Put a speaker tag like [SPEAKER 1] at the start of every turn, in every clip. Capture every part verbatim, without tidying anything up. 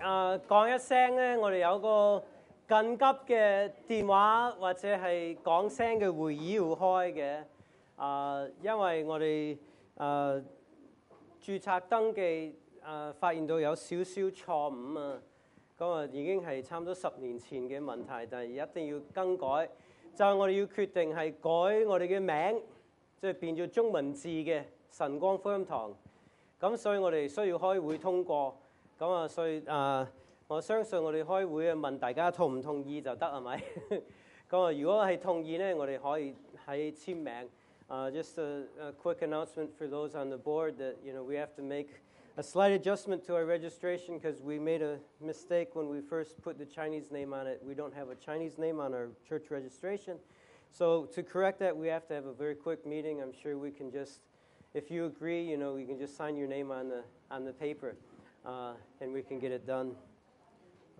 [SPEAKER 1] 誒講一聲咧，我哋有個緊急嘅電話或者係講聲嘅會議要開嘅。誒，因為我哋誒註冊登記誒發現到有少少錯誤啊，咁啊已經係差唔多十年前嘅問題，但係一定要更改。就係我哋要決定係改我哋嘅名，即係變咗中文字嘅晨光福音堂。咁所以我哋需要開會通過。咁啊，所以啊，我相信我哋開會啊問大家同唔同意就得係咪？咁啊，如果係同意咧，我哋可以喺簽名。Uh, just a, a quick announcement for those on the board that you know we have to make a slight adjustment to our registration because we made a mistake when we first put the Chinese name on it. We don't have a Chinese name on our church registration. So to correct that, we have to have a very quick meeting. I'm sure we can just, if you agree, you know, you can just sign your name on the on the paper, uh, and we can get it done. Uh,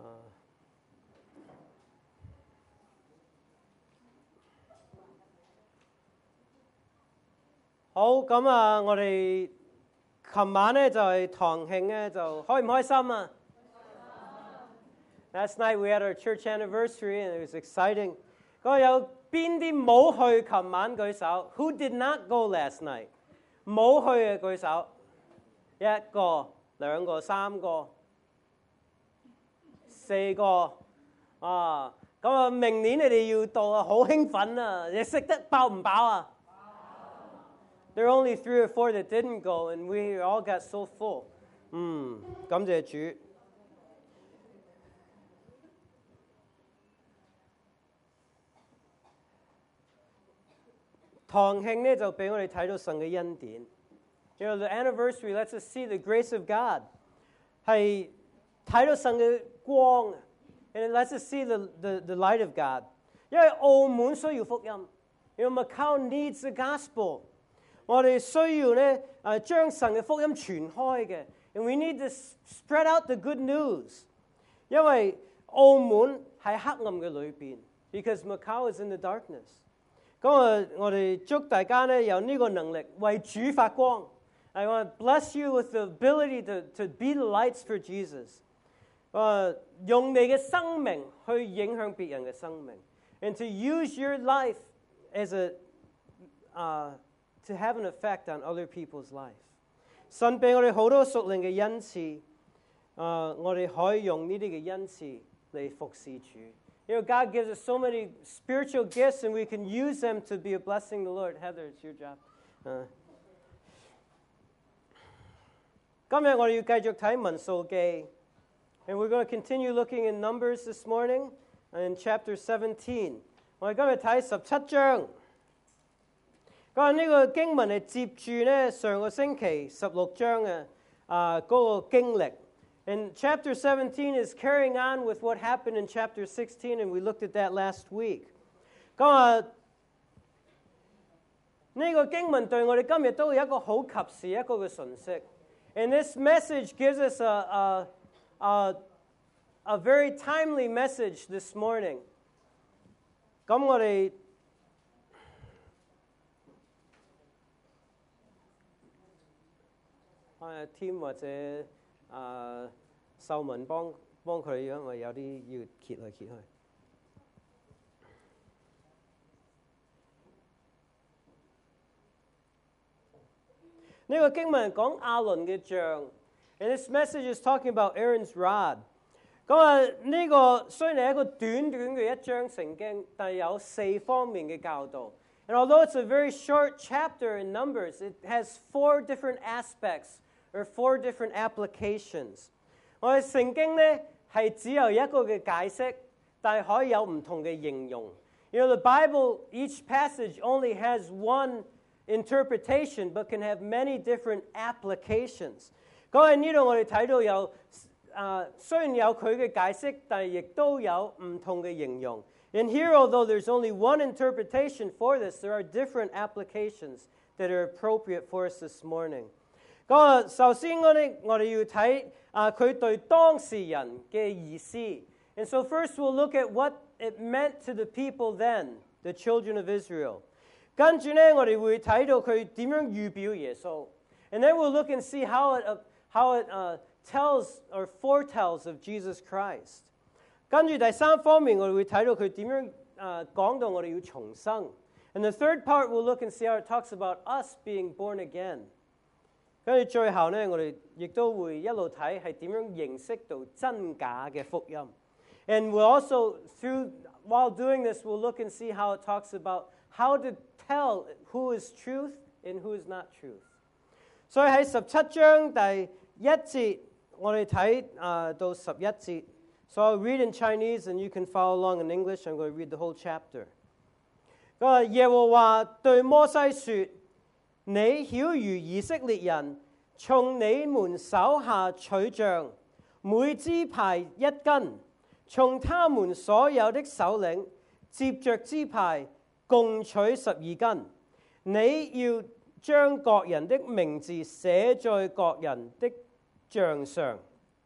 [SPEAKER 1] 好，咁啊，我哋琴晚咧就係堂慶咧，就開唔開心啊 ？Last night we had our church anniversary and it was exciting. 咁有邊啲冇去琴晚舉手 ？Who did not go last night？ 冇去嘅舉手，一個、兩個、三個、四個啊！咁啊，明年你哋要到啊，好興奮啊！你食得飽唔飽啊？ There are only three or four that didn't go, and we all got so full. 嗯，感謝主。堂慶咧就俾我哋睇到神嘅恩典。You know, the anniversary lets us see the grace of God. 係睇到神嘅光 ，and it lets us see the the the light of God. 因為澳門需要福音。You know, Macau needs the gospel. 我哋需要咧誒將神嘅福音傳開嘅 ，and we need to spread out the good news。因為澳門喺黑暗嘅裏邊 ，because Macau is in the darkness。咁啊，我哋祝大家咧有呢個能力為主發光。I want to bless you with the ability to to be the lights for Jesus。誒，用你嘅生命去影響別人嘅生命 ，and to use your life as a 啊、uh,。to have an effect on other people's life。神俾我哋好多屬靈嘅恩賜，啊、uh, ，我哋可以用呢啲嘅恩賜嚟服侍主。You know, God gives us so many spiritual gifts, and we can use them to be a blessing to the Lord. Heather, it's your job. Uh, 今日我哋要繼續睇民數記 ，and we're going to continue looking in Numbers this morning in chapter seventeen。我哋今日睇十七章。咁呢個經文係接住咧上個星期十六章嘅啊嗰個經歷。And chapter seventeen is carrying on with what happened in chapter sixteen, and we looked at that last week. 咁啊，呢個經文對我哋今日都有一個好及時一個嘅訊息。And this message gives us a a a a very timely message this morning. 咁我哋。誒 team 或者誒秀文幫幫佢，因為有啲要揭來揭去。呢個經文講亞倫嘅杖 ，and this message is talking about Aaron's rod。咁啊，呢個雖然係一個短短嘅一章聖經，但係有四方面嘅教導。And although it's a very short chapter in Numbers, it has four different aspects. There are four different applications。我哋聖經咧係只有一個嘅解釋，但係可以有唔同嘅應用。You know, the Bible, each passage only has one interpretation, but can have many different applications。咁喺呢度我哋睇到有啊，雖然有佢嘅解釋，但係亦都有唔同嘅應用。And here, although there's only one interpretation for this, there are different applications that are appropriate for us this morning。咁啊，首先我哋我哋要睇啊佢對當事人嘅意思。And so first we'll look at what it meant to the people then, the children of Israel。跟住咧，我哋會睇到佢點樣預表耶穌。And then we'll look and see how it uh, how it uh, tells or foretells of Jesus Christ。跟住第三方面，我哋會睇到佢點樣誒講到我哋要重生。And the third part we'll look and see how it talks about us being born again。跟住最後呢，我哋亦都會一路睇係點樣認識到真假嘅福音。And we'll also through while doing this, we'll look and see how it talks about how to tell who is truth and who is not truth。所以喺十七章第一節，我哋睇誒到十一節。So I'll read in Chinese and you can follow along in English. I'm going to read the whole chapter。佢話耶和華對摩西說：你曉諭以色列人，從你們手下取杖，每支派一根，從他們所有的首領，接着支派共取十二根。你要將各人的名字寫在各人的杖上，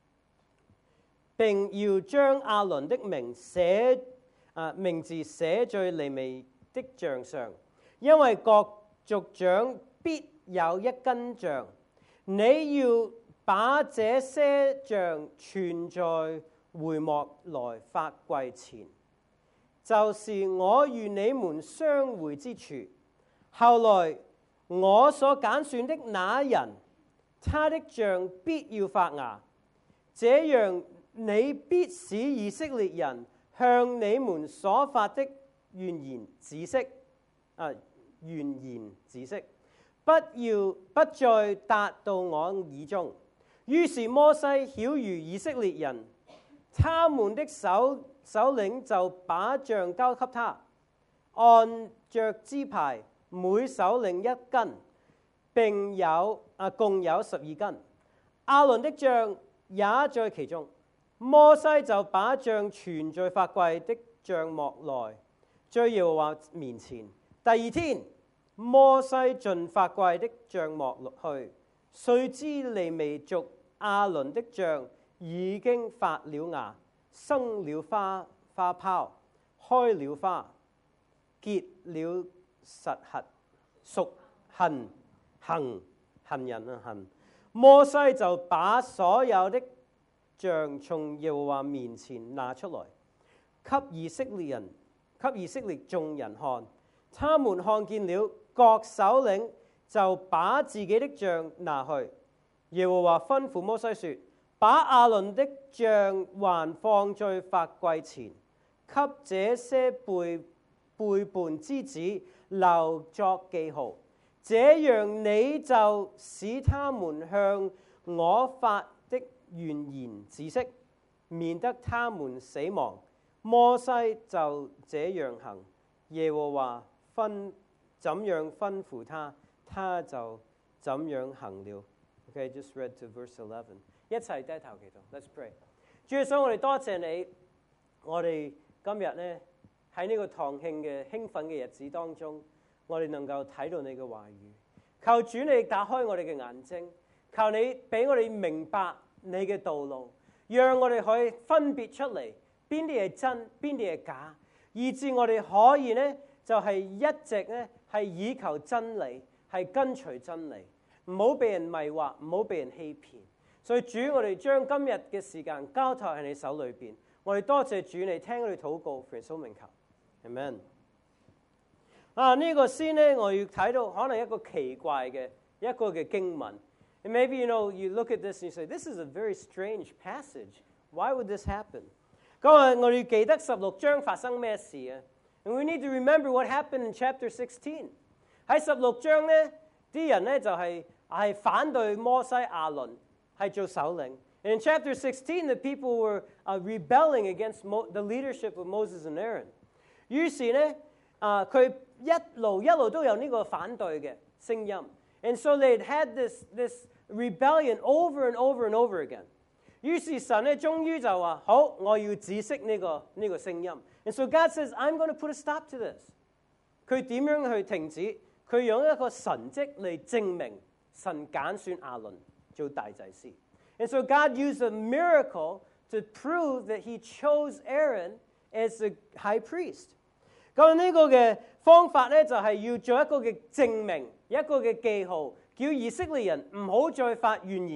[SPEAKER 1] 並要將亞倫的名寫啊名字寫在利未的杖上，因為各族長必有一根杖。你要把這些杖存在會幕來發櫃前，就是我與你們相會之處。後來我所揀選的那人，他的杖必要發芽，這樣你必使以色列人向你們所發的怨言止息，啊怨言止息，不要不再達到我耳中。於是摩西曉諭以色列人，他們的首首領就把杖交給他，按着支派，每首領一根，並有啊共有十二根。亞倫的杖也在其中。摩西就把杖存在法櫃的帳幕內，在耶和華面前。第二天，摩西進法櫃的帳幕去，誰知利未族亞倫的杖已經發了芽，生了花花苞，開了花，結了實核，屬杏杏杏仁啊杏。摩西就把所有的杖從耶和華面前拿出來，給以色列人，給以色列眾人看。他們看見了，各首領就把自己的杖拿去。耶和華吩咐摩西說：把亞倫的杖還放在法櫃前，給這些背背叛之子留作記號。這樣你就使他們向我發的怨言止息，免得他們死亡。摩西就這樣行，耶和華吩怎樣吩咐他，他就怎樣行了。Okay, just read to verse eleven。一齊低頭祈禱 ，Let's pray。主耶穌，我哋多謝你，我哋今日呢喺呢個堂慶嘅興奮嘅日子當中，我哋能夠睇到你嘅話語。求主你打開我哋嘅眼睛，求你俾我哋明白你嘅道路，讓我哋可以分別出嚟邊啲係真，邊啲係假，以致我哋可以呢就係、是、一直呢係以求真理，係跟隨真理，唔好被人迷惑，唔好被人欺騙。所以主，我哋將今日嘅時間交託喺你手裏邊，我哋多謝主你聽我哋禱告，奉耶穌名求 ，Amen。啊，呢、這個先呢，我要睇到可能一個奇怪嘅一個嘅經文。And maybe you know you look at this and you say, this is a very strange passage. Why would this happen? 咁啊，我哋記得十六章發生咩事啊？ And we need to remember what happened in chapter sixteen。喺十六章呢，啲人呢就係、是、係反對摩西亞倫係做首領。And in chapter sixteen, the people were uh, rebelling against Mo- the leadership of Moses and Aaron。於是呢，啊佢一路一路都有呢個反對嘅聲音。And so they had this this rebellion over and over and over again。於是神咧終於就話：好，我要止息呢個呢個聲音。And so God says, I'm going to put a stop to this。佢點樣去停止？佢用一個神蹟嚟證明神揀選亞倫做大祭司。And so God used a miracle to prove that He chose Aaron as the high priest。咁呢個嘅方法咧就係要做一個嘅證明，一個嘅記號，叫以色列人唔好再發怨言，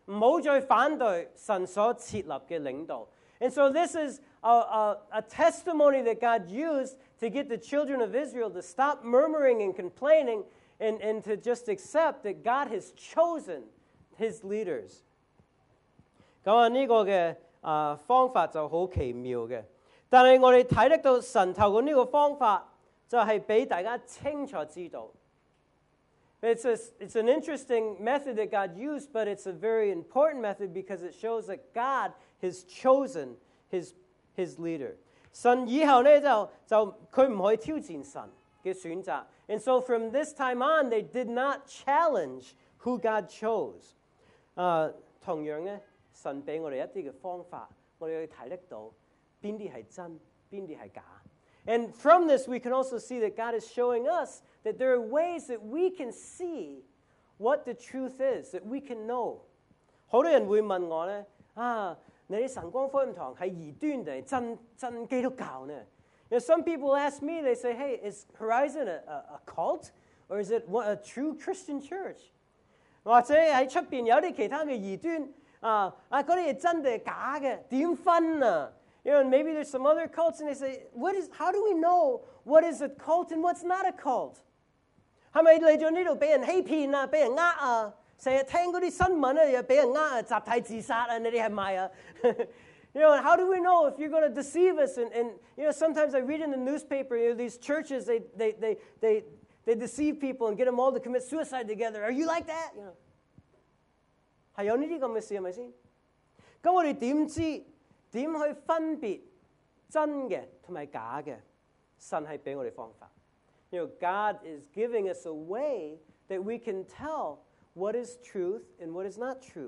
[SPEAKER 1] 唔好再反對神所設立嘅領導。And so this is a, a, a testimony that God used to get the children of Israel to stop murmuring and complaining and, and to just accept that God has chosen his leaders. 咁啊呢個嘅啊方法就好奇妙嘅，但係我哋睇得到神透過呢個方法就係俾大家清楚知道。It's, a, it's an interesting method that God used, but it's a very important method because it shows that God has chosen his, his leader. 神以後咧就就佢唔可以挑戰神嘅選擇。And so from this time on, they did not challenge who God chose. 啊、uh, 同樣咧，神俾我哋一啲嘅方法，我哋去睇得到邊啲係真，邊啲係假。And from this, we can also see that God is showing us that there are ways that we can see what the truth is, that we can know. 好多人會問我咧，啊，你啲晨光福音堂係異端定係真真基督教呢？ You know, some people ask me, they say, hey, is Horizon a, a, a cult or is it a true Christian church? 或者喺出邊有啲其他嘅異端啊，啊嗰啲係真定係假嘅，點分啊？ You know, and maybe there's some other cults, and they say, "What is? How do we know what is a cult and what's not a cult?" 係咪嚟咗呢度俾人欺騙啊，俾人呃啊？成日聽嗰啲新聞啊，又俾人呃啊，集體自殺啊，你哋係咪啊？ You know, how do we know if you're going to deceive us? And, and you know, sometimes I read in the newspaper, you know, these churches they they they they they deceive people and get them all to commit suicide together. Are you like that? You know, 係有呢啲咁嘅事係咪先？咁我哋點知？點去分別真嘅同埋假嘅？神係俾我哋方法。You know, God is giving us a way that we can tell what is truth and what is not truth.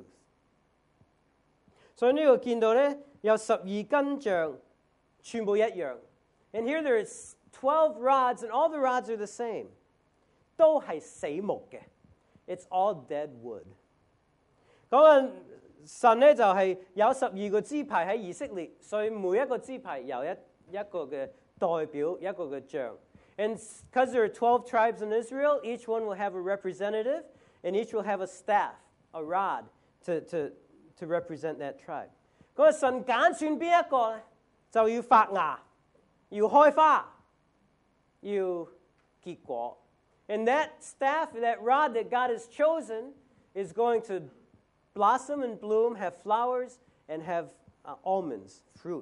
[SPEAKER 1] 所以呢度見到咧有十二根杖，全部一樣。And here there is twelve rods, and all the rods are the same. 都係死木嘅。It's all dead wood. 講緊。神咧就係有十二個支派喺以色列，所以每一個支派有一一個嘅代表，一個嘅杖。And because there are twelve tribes in Israel, each one will have a representative, and each will have a staff, a rod, to to to represent that tribe. 嗰個神揀選邊一個咧，就要發芽，要開花，要結果。And that staff, that rod that God has chosen, is going to blossom and bloom, have flowers, and have uh, almonds, fruit.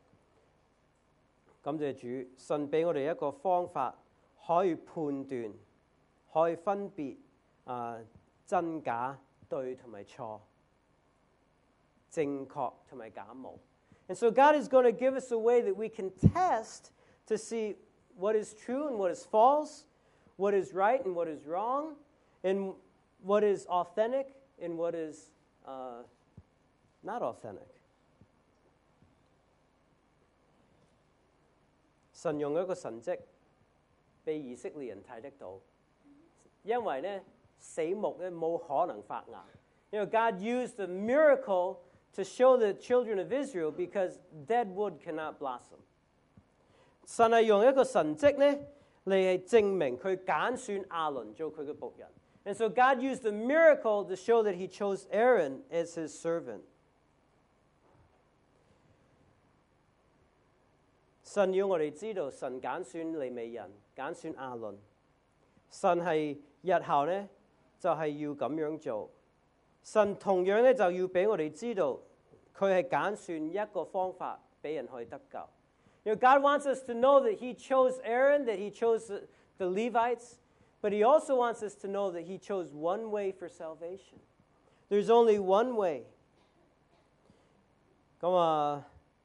[SPEAKER 1] 感謝主，神俾我哋一個方法，可以判斷，可以分別啊、呃、真假、對同埋錯，正確同埋假冒。And so God is going to give us a way that we can test to see what is true and what is false, what is right and what is wrong, and what is authentic and what is Uh, not authentic. 神用一個神蹟俾以色列人睇得到，因為咧死木咧冇可能發芽。You know, God used a miracle to show the children of Israel because dead wood cannot blossom. 神係用一個神蹟咧嚟係證明佢揀選亞倫做佢嘅僕人。And so God used a miracle to show that he chose Aaron as his servant. 神要我哋知道，神揀選利未人，揀選亞倫。神係日後咧就係要咁樣做。神同樣咧就要俾我哋知道，佢係揀選一個方法俾人可以得救。You know, God wants us to know that he chose Aaron, that he chose the, the Levites. But he also wants us to know that he chose one way for salvation. There's only one way. 咁啊，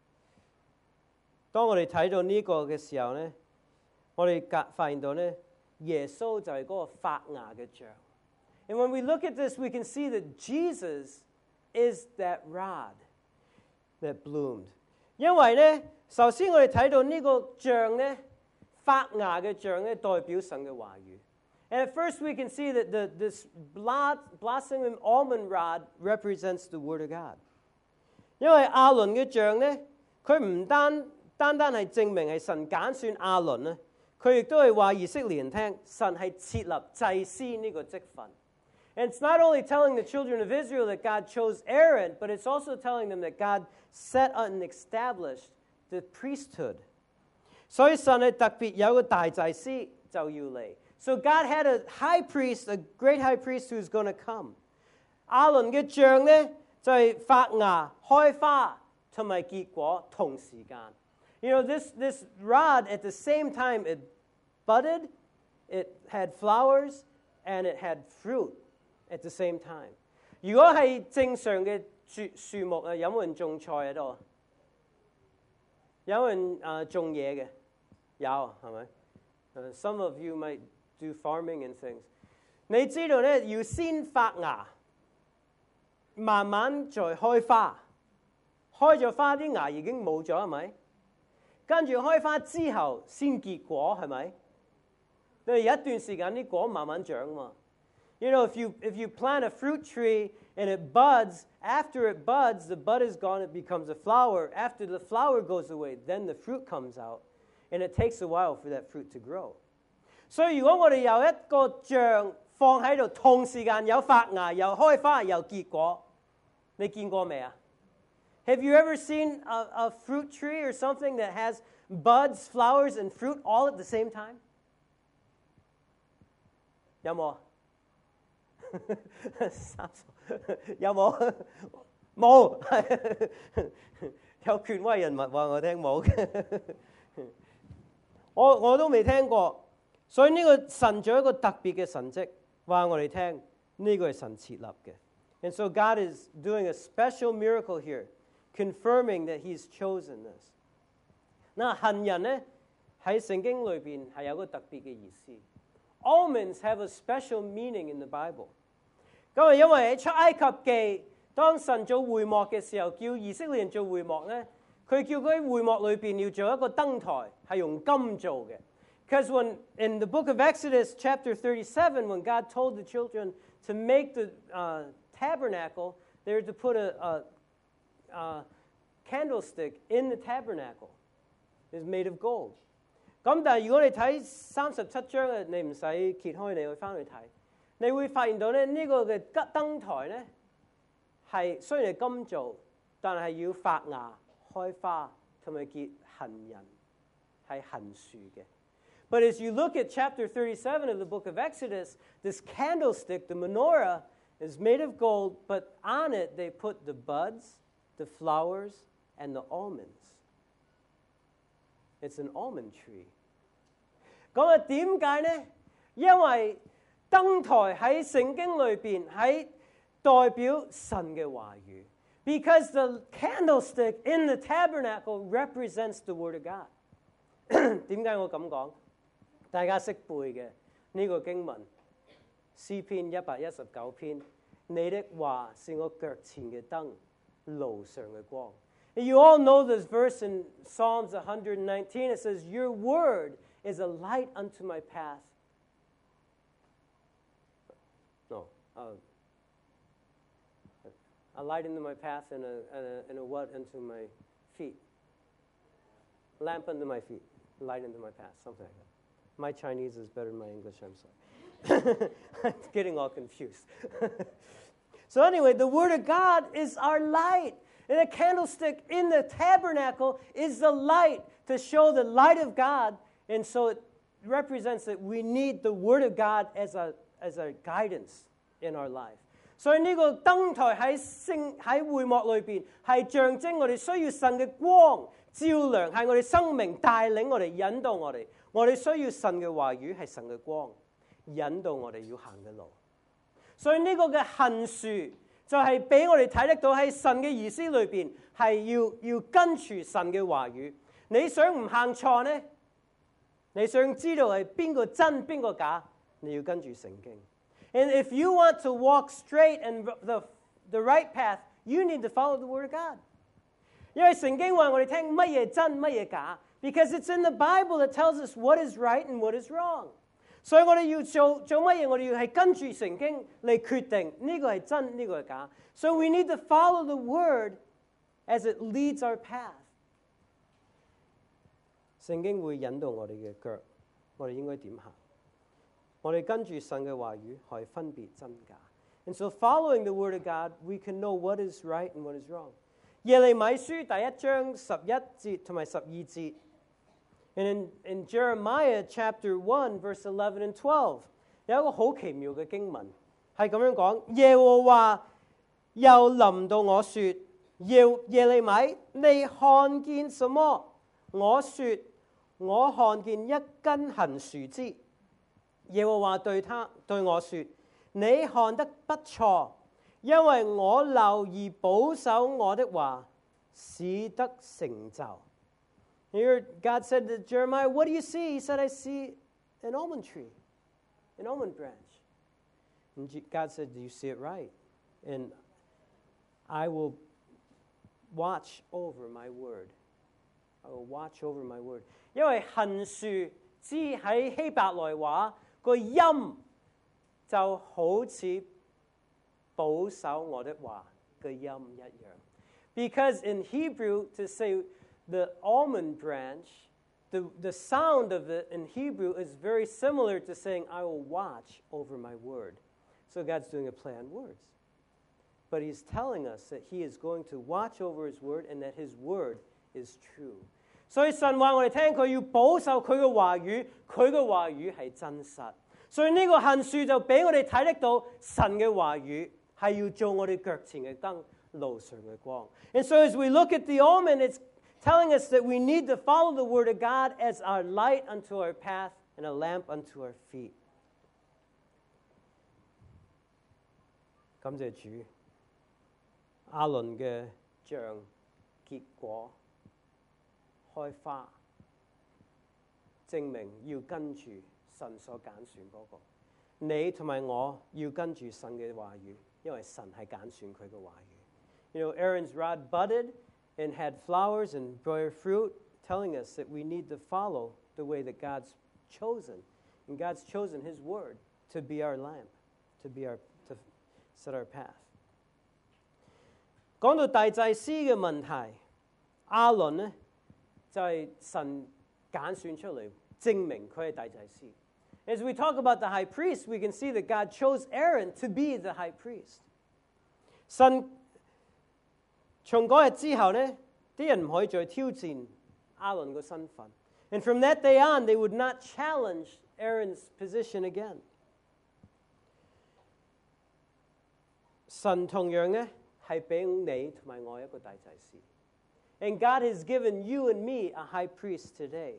[SPEAKER 1] 當我哋睇到呢個嘅時候咧，我哋發現到咧，耶穌就係嗰個發芽嘅杖。And when we look at this, we can see that Jesus is that rod that bloomed. 因為咧，首先我哋睇到呢個杖咧，發芽嘅杖咧，代表神嘅話語。And at first we can see that the, this blossoming almond rod represents the Word of God. 因為亞倫嘅杖咧，佢唔單單單係證明係神揀選亞倫咧，佢亦都係話以色列人聽，神係設立祭司呢個職分。 And it's not only telling the children of Israel that God chose Aaron, but it's also telling them that God set and established the priesthood. 所以神係特別有個大祭司就要嚟。So God had a high priest, a great high priest who's going to come. 亞倫嘅杖咧就係發芽、開花同埋結果同時間。You know, this, this rod at the same time it budded, it had flowers, and it had fruit at the same time. 如果係正常嘅樹樹木啊，有冇人種菜喺度？有人啊種嘢嘅？有係咪？ Uh, some of you might do farming and things. 你知道咧，要先發芽，慢慢再開花。開咗花啲芽已經冇咗係咪？跟住開花之後先結果係咪？你有一段時間啲果慢慢長嘛。You know, if you if you plant a fruit tree and it buds, after it buds, the bud is gone, it becomes a flower. After the flower goes away, then the fruit comes out, and it takes a while for that fruit to grow. 所以如果我哋有一個像放喺度，同時間有發芽、又開花、又結果，你見過未啊？ Have you ever seen a, a fruit tree or something that has buds, flowers, and fruit all at the same time? 有冇啊？三十有冇？冇，有權威人物話我聽冇嘅，我我都未聽過。所以呢個神做一個特別嘅神蹟，話我哋聽呢個係神設立嘅。And so God is doing a special miracle here, confirming that He's chosen this. 嗱，行人咧喺聖經裏邊係有個特別嘅意思。Almonds have a special meaning in the Bible. 咁啊，因為喺出埃及記，當神做會幕嘅時候，叫以色列人做會幕咧，佢叫佢喺會幕裏邊要做一個燈台，係用金做嘅。Because when in the book of Exodus, chapter thirty-seven, when God told the children to make the uh, tabernacle, they were to put a, a, a candlestick in the tabernacle. It's made of gold. 咁但係如果你睇三十七章嘅，你唔使揭開，你去翻去睇，你會發現到咧呢個嘅燈台咧係雖然係金做，但係要發芽、開花同埋結杏仁，係杏樹嘅。But as you look at chapter thirty-seven of the book of Exodus, this candlestick, the menorah, is made of gold, but on it they put the buds, the flowers, and the almonds. It's an almond tree. 咁啊，點解呢？因為燈台喺聖經裏邊係代表神嘅話語。Because the candlestick in the tabernacle represents the word of God. 點解我咁講？大家識背嘅呢個經文，詩篇一百一十九篇，你的話是我腳前嘅燈，路上嘅光。You all know this verse in Psalms one nineteen. It says, "Your word is a light unto my path." No, uh, a light into my path and a, and a and a what unto my feet? Lamp unto my feet, light into my path, something like that. My Chinese is better than my English, I'm sorry. I'm getting all confused. So anyway, the Word of God is our light. And the candlestick in the tabernacle is the light to show the light of God. And so it represents that we need the Word of God as a, as a guidance in our life. 所以呢個燈台喺聖喺會幕裏邊係象徵我哋需要神嘅光照亮，係我哋生命帶領我哋引導我哋。我哋需要神嘅話語係神嘅光，引導我哋要行嘅路。所以呢個嘅杏樹就係俾我哋睇得到喺神嘅意思裏邊係要要跟隨神嘅話語。你想唔行錯呢？你想知道係邊個真邊個假？你要跟住聖經。And if you want to walk straight and the the right path, you need to follow the Word of God. 因為聖經話我哋聽乜嘢真乜嘢假。Because it's in the Bible that tells us what is right and what is wrong. 所以我哋要做做乜嘢？我哋要係跟住聖經嚟決定呢個係真，呢個係假。So we need to follow the word as it leads our path. 聖經會引導我哋嘅腳，我哋應該點行？我哋跟住神嘅話語，可以分別真假。 And so following the Word of God, we can know what is right and what is wrong. 耶利米書第一章十一節同埋十二節。And in, in Jeremiah chapter one, verse eleven and twelve, 有一個好奇妙嘅經文，係咁樣講：耶和華又臨到我說，耶耶利米，你看見什麼？我說，我看見一根杏樹枝。耶和華對他對我說：你看得不錯，因為我留意保守我的話，使得成就。Here God said to Jeremiah, what do you see? He said, I see an almond tree, an almond branch. And God said, do you see it right? And I will watch over my word. I will watch over my word. 因為杏樹枝喺希伯來話個音就好似保守我的話嘅音一樣。Because in Hebrew, to say the almond branch, the, the sound of it in Hebrew is very similar to saying, I will watch over my word. So God's doing a play on words. But he's telling us that he is going to watch over his word and that his word is true. 所以神話我哋聽，佢要保守佢嘅話語，佢嘅話語係真實。所以呢個杏樹就俾我哋睇得到神嘅話語係要做我哋腳前嘅燈，路上嘅光。And so as we look at the almond, it's telling us that we need to follow the word of God as our light unto our path and a lamp unto our feet. 感謝主，亞倫嘅像結果開花，證明要跟住神所揀選嗰個。你同埋我要跟住神嘅話語，因為神係揀選佢嘅話語。You know, Aaron's rod budded and had flowers and bore fruit, telling us that we need to follow the way that God's chosen. And God's chosen his word to be our lamp, to be our, to set our path. 講到大祭司嘅問題，亞倫呢就係神揀選出嚟，證明佢係大祭司。As we talk about the high priest, we can see that God chose Aaron to be the high priest. 神從嗰日之後呢，啲人唔可以再挑戰亞倫個身份。And from that day on, they would not challenge Aaron's position again. 神同樣呢係俾你同埋我一個大祭司。And God has given you and me a high priest today.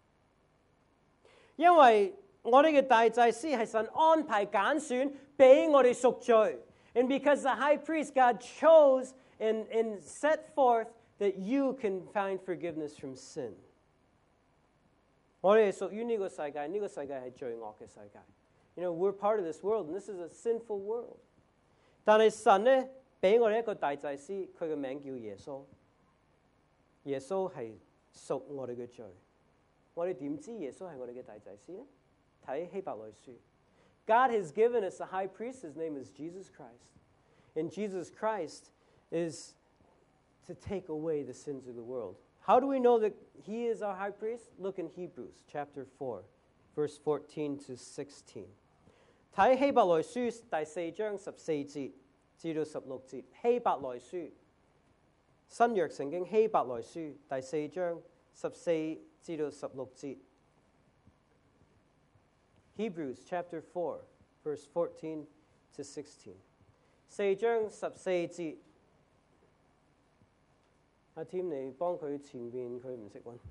[SPEAKER 1] 因為我哋嘅大祭司係神安排揀選俾我哋贖罪。And because the high priest God chose and, and set forth that you can find forgiveness from sin. 我哋係屬於呢個世界，呢個世界係罪惡嘅世界。You know, we're part of this world, and this is a sinful world. 但係神咧俾我哋一個大祭司，佢嘅名叫耶穌。耶穌係贖我哋嘅罪。我哋點知耶穌係我哋嘅大祭司咧？睇希伯來書。God has given us a high priest. His name is Jesus Christ. And Jesus Christ is to take away the sins of the world. How do we know that he is our high priest? Look in Hebrews chapter four, verse fourteen to sixteen. 睇希伯來書第四章十四節至到十六節。希伯來書新約聖經希伯來書第四章十四至到十六節。Hebrews chapter four, verse fourteen to sixteen. 四章十四節。阿 Tim 你幫佢前面，佢唔識溫。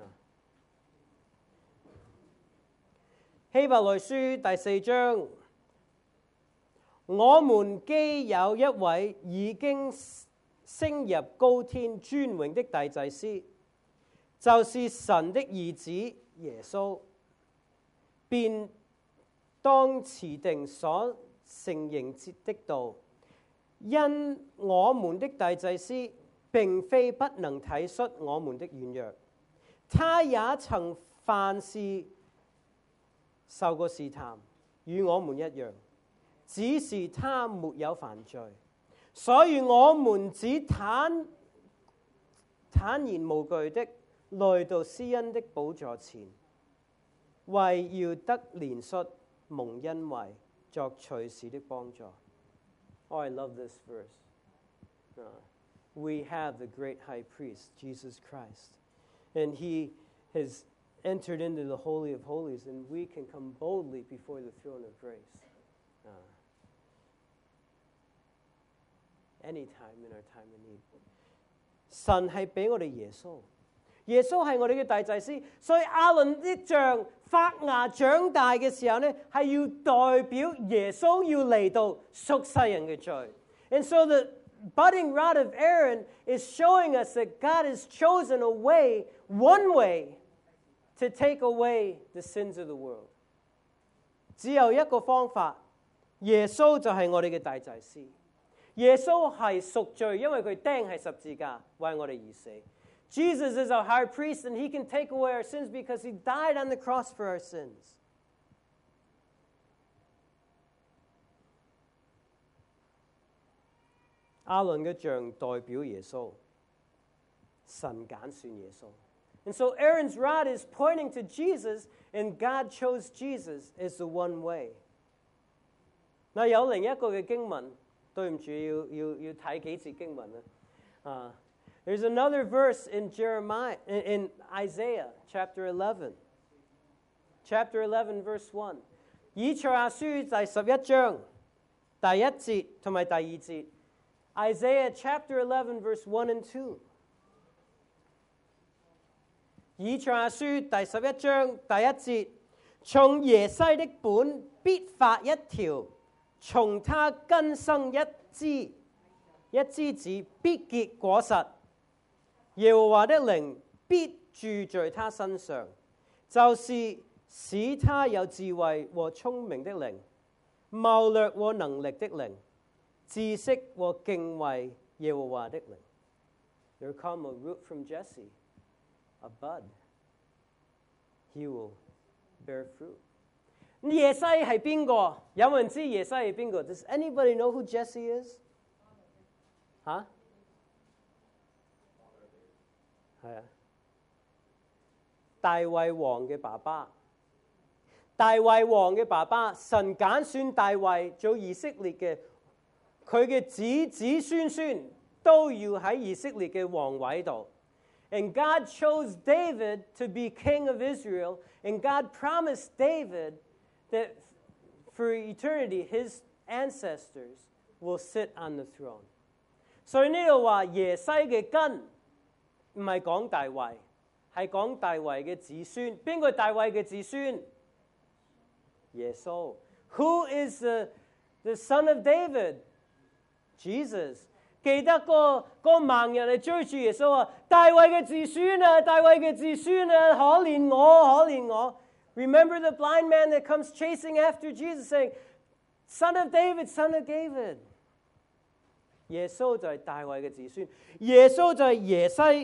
[SPEAKER 1] 希伯來書第四章，我們既有一位已經升入高天尊榮的大祭司，就是神的兒子耶穌，便當持定所承認的道，因我們的大祭司並非不能體恤我們的軟弱，他也曾凡事受過試探，與我們一樣，只是他沒有犯罪，所以我們只坦坦然無懼的來到施恩的寶座前，為要得憐恤蒙恩惠，作隨時的幫助。 Oh, I love this verse. Uh, we have the great high priest, Jesus Christ. And he has entered into the Holy of Holies, and we can come boldly before the throne of grace. Uh, anytime in our time of need. 神係俾我哋耶穌，耶穌係我哋嘅大祭司，所以亞倫啲杖發芽長大嘅時候呢，係要代表耶穌要嚟到贖世人嘅罪。And so the budding rod of Aaron is showing us that God has chosen a way, one way, to take away the sins of the world. 只有一個方法，耶穌就係我哋嘅大祭司。耶穌係贖罪，因為佢釘喺十字架為我哋而死。Jesus is our high priest, and he can take away our sins because he died on the cross for our sins. 亞倫嘅杖代表耶穌，神揀選耶穌。And so Aaron's rod is pointing to Jesus, and God chose Jesus as the one way. 嗱，有另一個嘅經文，對唔住，要要要睇幾節經文啊。Uh, there's another verse in Jeremiah, in, in Isaiah chapter eleven. Chapter eleven, verse one. 以賽亞書第十一章第一節同埋第二節。Isaiah chapter eleven, verse one and two. 以賽亞書第十一章第一節，從耶西的本必發一條，從他根生一枝，一枝子必結果實。耶和華的靈必住在他身上，就是使他有智慧和聰明的靈，謀略和能力的靈，知識和敬畏耶和華的靈。There come a root from Jesse, a bud. He will bear fruit. 耶西係邊個？有冇人知耶西係邊個？ Does anybody know who Jesse is? 嚇？係啊，大衛王嘅爸爸。大衛王嘅爸爸，神揀選大衛做以色列嘅，佢嘅子子孫孫都要喺以色列嘅王位度。And God chose David to be king of Israel, and God promised David that for eternity his ancestors will sit on the throne. 所以呢度話耶西嘅根唔係講大衛，係講大衛嘅子孫。邊個係大衛嘅子孫？耶穌。Who is the, the son of David? Jesus. 記得個個盲人嚟追住耶穌話：大衛嘅子孫啊，大衛嘅子孫啊，可憐我，可憐我。Remember the blind man that comes chasing after Jesus, saying, "Son of David, son of David." 耶穌就係大衛嘅子孫，耶穌就係耶西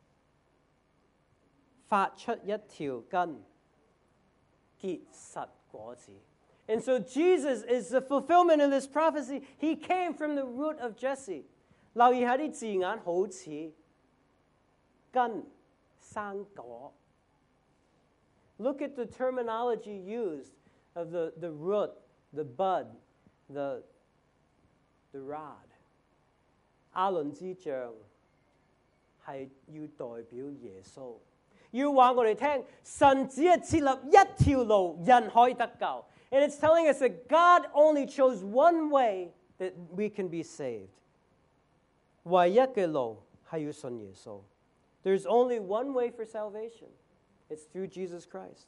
[SPEAKER 1] 發出一條根，結實果子。And so Jesus is the fulfillment of this prophecy. He came from the root of Jesse. 留意下啲字眼，好似根生果。Look at the terminology used of the, the root, the bud, the, the rod. 亞倫之杖係要代表耶穌，要話我哋聽，神只係設立一條路，人可以得救。And it's telling us that God only chose one way that we can be saved. 唯一嘅路係要信耶穌。There's only one way for salvation. It's through Jesus Christ.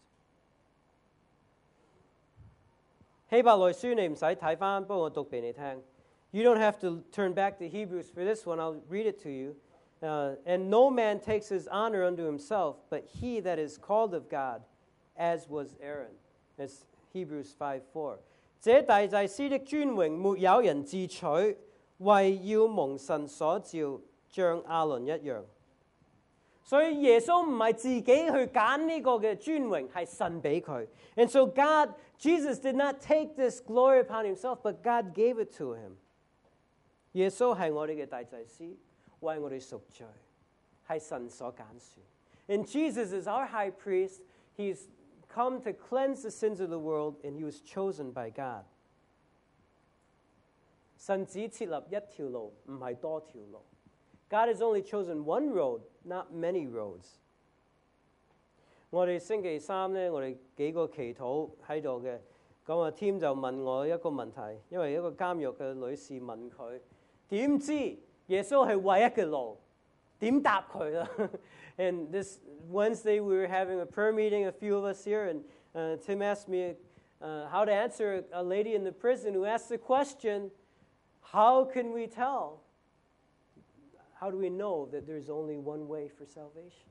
[SPEAKER 1] 希伯來書你唔使睇返，不過我讀俾你聽。You don't have to turn back to Hebrews for this one. I'll read it to you. Uh, and no man takes his honor unto himself, but he that is called of God, as was Aaron. That's Hebrews five four. 這大祭司的尊榮沒有人自取，為要蒙神所召，像亞倫一樣。所以耶穌唔係自己去揀呢個嘅尊榮，係神俾佢。And so God, Jesus did not take this glory upon himself, but God gave it to him. 耶穌係我哋嘅大祭司，為我哋贖罪，係神所揀選。And Jesus is our high priest. He's come to cleanse the sins of the world, and he was chosen by God. 神只設立一條路，唔係多條路。God has only chosen one road, not many roads. 我哋星期三咧，我哋幾個祈禱喺度嘅，咁啊 Tim 就問我一個問題，因為一個監獄嘅女士問佢，點知耶穌係唯一嘅路？點答佢啦？And this Wednesday we were having a prayer meeting, a few of us here, and uh, Tim asked me uh, how to answer a lady in the prison who asked the question, how can we tell? How do we know that there's only one way for salvation?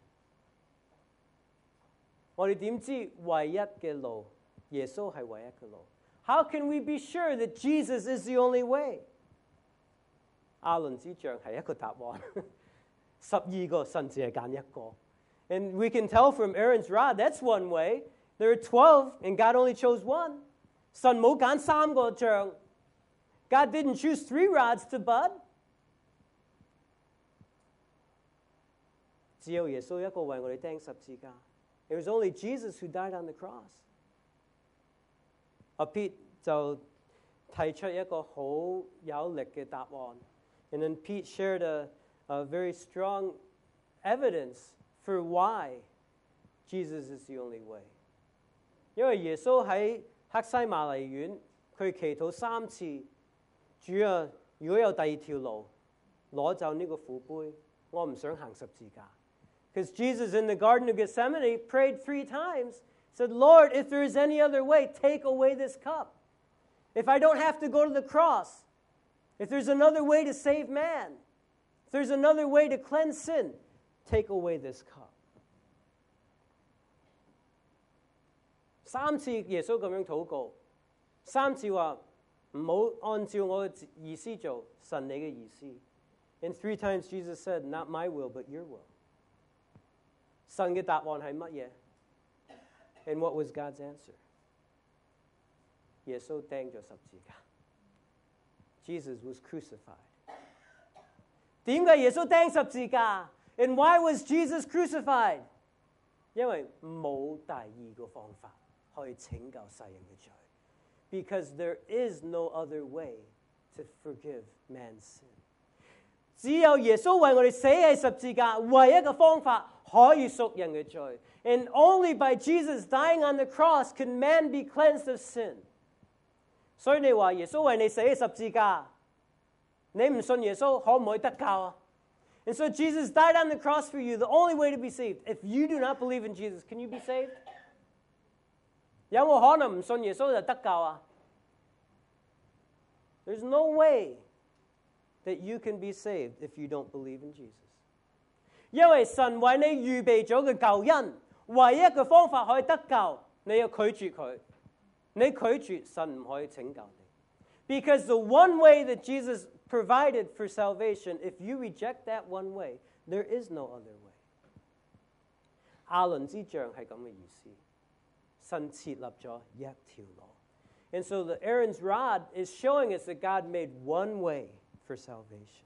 [SPEAKER 1] 我哋點知唯一嘅路，耶穌係唯一嘅路？ How can we be sure that Jesus is the only way? 亞倫之杖係一個答案，十二個神只係揀一個。And we can tell from Aaron's rod, that's one way. There are twelve, and God only chose one. 神冇揀三個杖。God didn't choose three rods to bud. 只有耶穌一個為我哋釘十字架。It was only Jesus who died on the cross. 阿 Pete 就提出一個好有力嘅答案。And then Pete shared a, a very strong evidence for why Jesus is the only way. 因為耶穌喺客西馬尼園，佢祈禱三次，主啊，如果有第二條路，攞走呢個苦杯，我唔想行十字架。Because Jesus in the Garden of Gethsemane prayed three times, said, Lord, if there is any other way, take away this cup. If I don't have to go to the cross, if there's another way to save man, if there's another way to cleanse sin, take away this cup. 三次耶穌咁樣禱告，三次話唔好按照我嘅意思做，神你嘅意思。And three times Jesus said, not my will, but your will. 神嘅答案係乜嘢 ？And what was God's answer? 耶穌釘咗十字架。Jesus was crucified. 點解耶穌釘十字架 ？And why was Jesus crucified? 因為冇第二個方法可以拯救世人嘅罪。Because there is no other way to forgive man's sin. 只有耶穌為我哋死喺十字架，唯一嘅方法可以贖人嘅罪。And only by Jesus dying on the cross can man be cleansed of sin. 所以你話耶穌為你死喺十字架，你唔信耶穌可唔可以得救啊？ And so Jesus died on the cross for you, the only way to be saved. If you do not believe in Jesus, can you be saved? 有冇可能唔信耶穌就得救啊？ There's no way that you can be saved if you don't believe in Jesus. 因為神為你預備咗嘅救恩，唯一嘅方法可以得救，你要拒絕佢，你拒絕神唔可以拯救你。Because the one way that Jesus provided for salvation, if you reject that one way, there is no other way. 亞倫之杖係咁嘅意思，神設立咗一條路。And so the Aaron's rod is showing us that God made one way for salvation.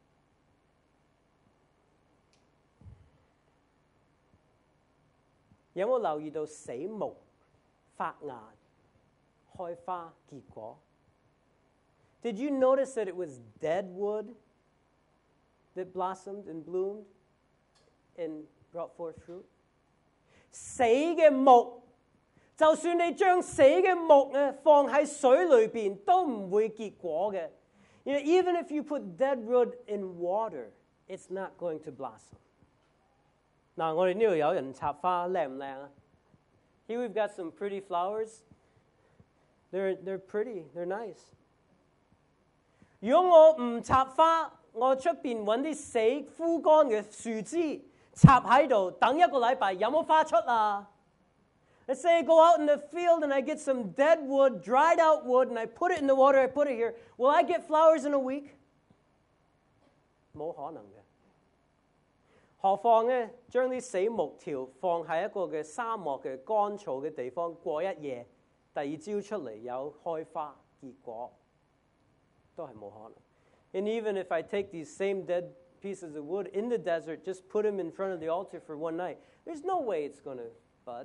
[SPEAKER 1] 有冇留意到死木發芽、開花、結果？ Did you notice that it was dead wood that blossomed and bloomed and brought forth fruit? 死嘅木，就算你將死嘅木咧放喺水裏邊，都唔會結果嘅。You know, even if you put dead wood in water, it's not going to blossom. 嗱，我哋呢度有人插花，靚唔靚啊 ？Here we've got some pretty flowers. They're they're pretty. They're nice. 如果我唔插花，我出邊揾啲死枯乾嘅樹枝插喺度，等一個禮拜，有冇花出啊？ Let's say I go out in the field and I get some dead wood, dried out wood, and I put it in the water, I put it here. Will I get flowers in a week? 冇可能嘅。何況咧，將啲死木條放喺一個嘅沙漠嘅乾燥嘅地方過一夜，第二朝出嚟有開花結果，都係冇可能。And even if I take these same dead pieces of wood in the desert, just put them in front of the altar for one night, there's no way it's going to bud.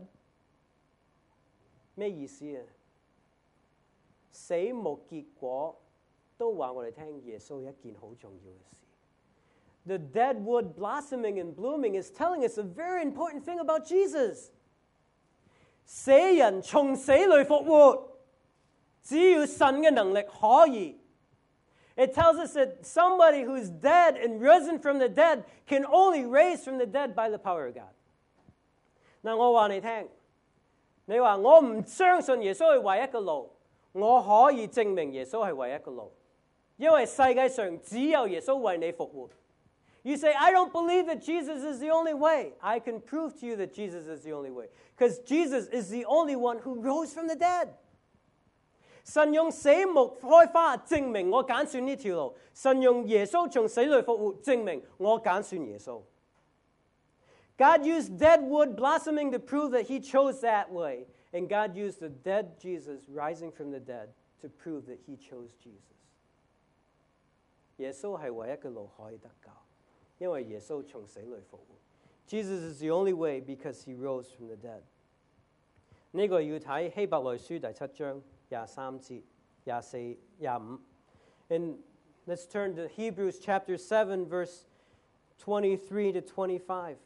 [SPEAKER 1] 咩意思啊？死木結果都話我哋聽耶穌係一件好重要嘅事。The dead wood blossoming and blooming is telling us a very important thing about Jesus. 死人從死裏復活，只要神嘅能力可以。It tells us that somebody who's dead and risen from the dead can only raise from the dead by the power of God. 嗱，我話你聽，你話我唔相信耶穌係唯一嘅路，我可以證明耶穌係唯一嘅路，因為世界上只有耶穌為你復活。You say, I don't believe that Jesus is the only way. I can prove to you that Jesus is the only way. Because Jesus is the only one who rose from the dead. 神用死木開花證明我揀選呢條路。神用耶穌從死裏復活證明我揀選耶穌。God used dead wood blossoming to prove that he chose that way. And God used the dead Jesus rising from the dead to prove that he chose Jesus. 耶穌係唯一嘅路可以得救。因為耶穌從死裏復活。Jesus is the only way because he rose from the dead. 呢個要睇希伯來書第七章廿三節、廿四、廿五。And let's turn to Hebrews chapter seven, verse twenty-three to twenty-five.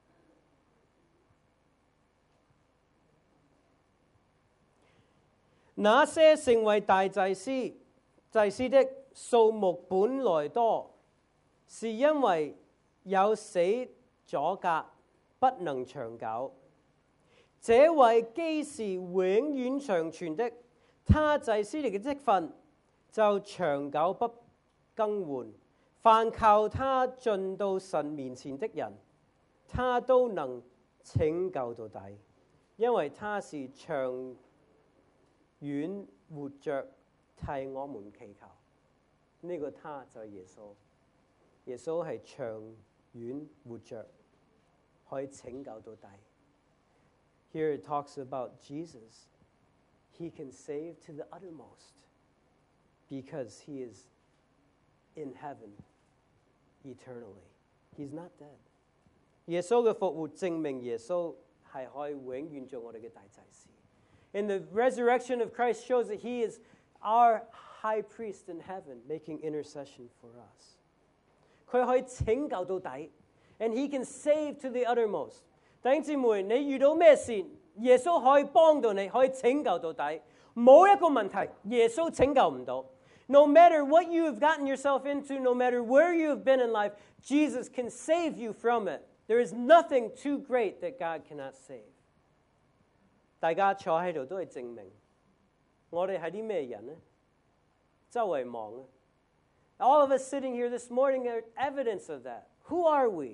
[SPEAKER 1] 那些成為大祭司、祭司的數目本來多，是因為有死阻隔，不能長久。這位既是永遠長存的，他祭司的職分就長久不更換。凡靠他進到神面前的人，他都能拯救到底，因為他是長遠活着替我們祈求。呢、這個他就係耶穌。耶穌係長遠活着，可以拯救到底。Here it talks about Jesus. He can save to the uttermost because he is in heaven eternally. He's not dead. 耶穌嘅復活證明耶穌係可以永遠做我哋嘅大祭司。And the resurrection of Christ shows that he is our high priest in heaven, making intercession for us. 佢可以拯救到底 and he can save to the uttermost. 弟兄姊妹，你遇到咩事，耶穌可以幫到你，可以拯救到底。冇一個問題，耶穌拯救唔到。No matter what you have gotten yourself into, no matter where you have been in life, Jesus can save you from it. There is nothing too great that God cannot save. 大家坐喺度都係證明，我哋係啲咩人呢？周圍望啊！ All of us sitting here this morning are evidence of that. Who are we?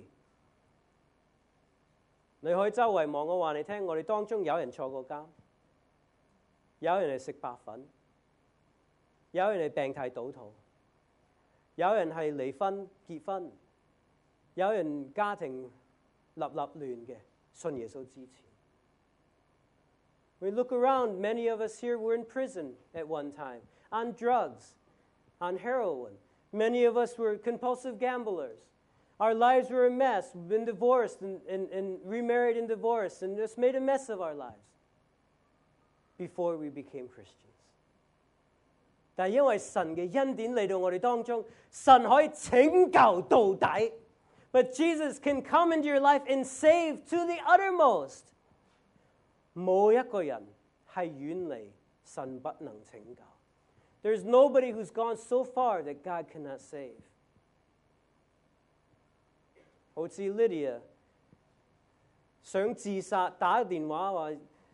[SPEAKER 1] 你可以周圍望，我話你聽，我哋當中有人坐過監，有人係食白粉，有人係病態賭徒，有人係離婚結婚，有人家庭立立亂嘅，信耶穌之前。We look around, many of us here were in prison at one time, on drugs, on heroin. Many of us were compulsive gamblers. Our lives were a mess. We've been divorced and, and, and remarried and divorced and just made a mess of our lives before we became Christians. 但係因為神嘅恩典嚟到我哋當中，神可以拯救到底。But Jesus can come into your life and save to the uttermost. 冇一個人係遠離神不能拯救。There's nobody who's gone so far that God cannot save. 好似 Lydia 想自殺，打電話話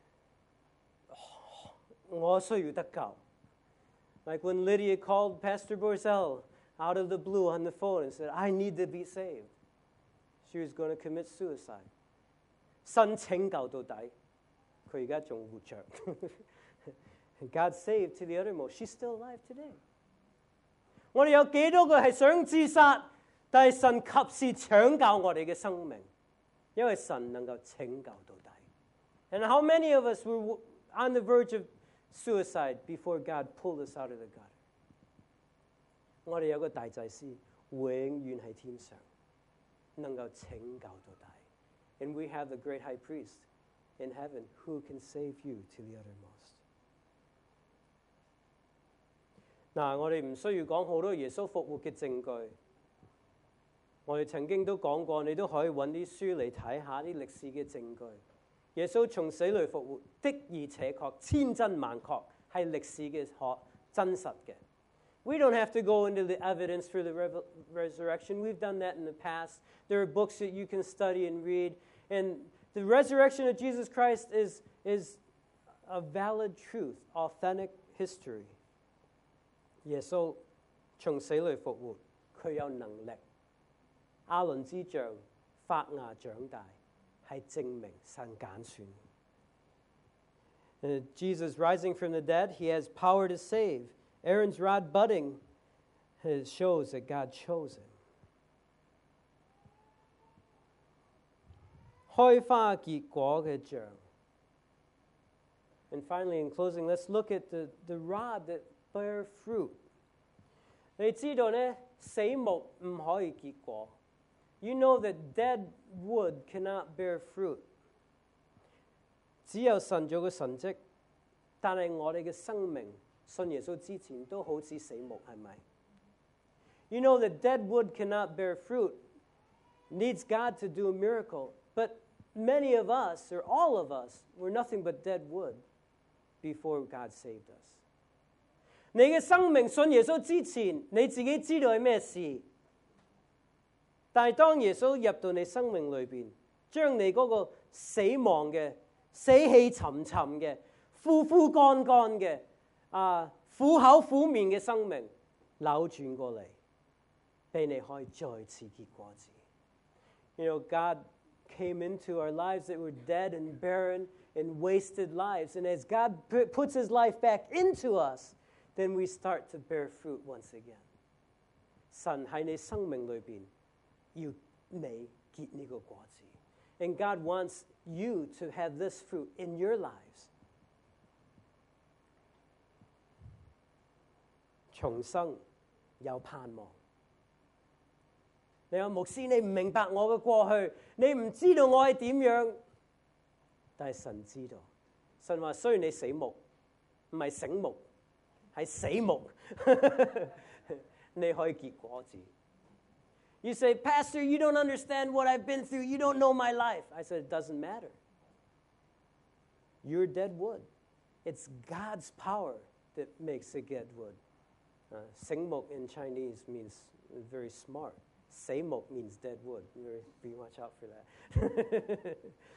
[SPEAKER 1] 我需要得救。Like when Lydia called Pastor Borzell out of the blue on the phone and said, I need to be saved. She was going to commit suicide. 神拯救到底，佢而家仲活着。God saved to the uttermost. She's still alive today. 我哋有幾多個係想自殺，但係神及時搶救我哋嘅生命，因為神能夠拯救到底。And how many of us were on the verge of suicide before God pulled us out of the gutter? 我哋有個大祭司，永遠喺天上，能夠拯救到底。And we have the great high priest in heaven who can save you to the uttermost. 嗱，我哋唔需要講好多耶穌復活嘅證據。我哋曾經都講過，你都可以揾啲書嚟睇下啲歷史嘅證據。耶穌從死裏復活的而且確千真萬確係歷史嘅可真實嘅。We don't have to go into the evidence for the re- resurrection. We've done that in the past. There are books that you can study and read. And the resurrection of Jesus Christ is, is a valid truth, authentic history. 耶穌從死裏復活，佢有能力。亞倫之杖發芽長大，係證明神揀選。Uh, Jesus rising from the dead, he has power to save. Aaron's rod budding it shows that God chose him. 開花結果嘅杖。And finally, in closing, let's look at the, the rod that bear fruit. 你知道呢，死木唔可以結果。You know that dead wood cannot bear fruit. 只有神做嘅神蹟，但係我哋嘅生命信耶穌之前都好似死木，係咪？ You know that dead wood cannot bear fruit. Needs God to do a miracle. But many of us, or all of us, were nothing but dead wood before God saved us. 你嘅生命信耶穌之前，你自己知道係咩事？但係當耶穌入到你生命裏邊，將你嗰個死亡嘅、死氣沉沉嘅、枯枯乾乾嘅、啊苦口苦面嘅生命扭轉過嚟，俾你可以再次結果子。You know, God came into our lives that were dead and barren and wasted lives. And as God puts his life back into us, then we start to bear fruit once again. 神喺你生命裏邊要你結呢個果子。And God wants you to have this fruit in your lives. 重生有盼望。你話牧師，你唔明白我嘅過去，你唔知道我係點樣，但係神知道。神話雖然你死木，唔係醒目，係死木，你可以結果子。You say, Pastor, you don't understand what I've been through. You don't know my life. I said, it doesn't matter. You're dead wood. It's God's power that makes it dead wood. Uh, 醒目 in Chinese means very smart. 死木 means dead wood. Very, be watch out for that.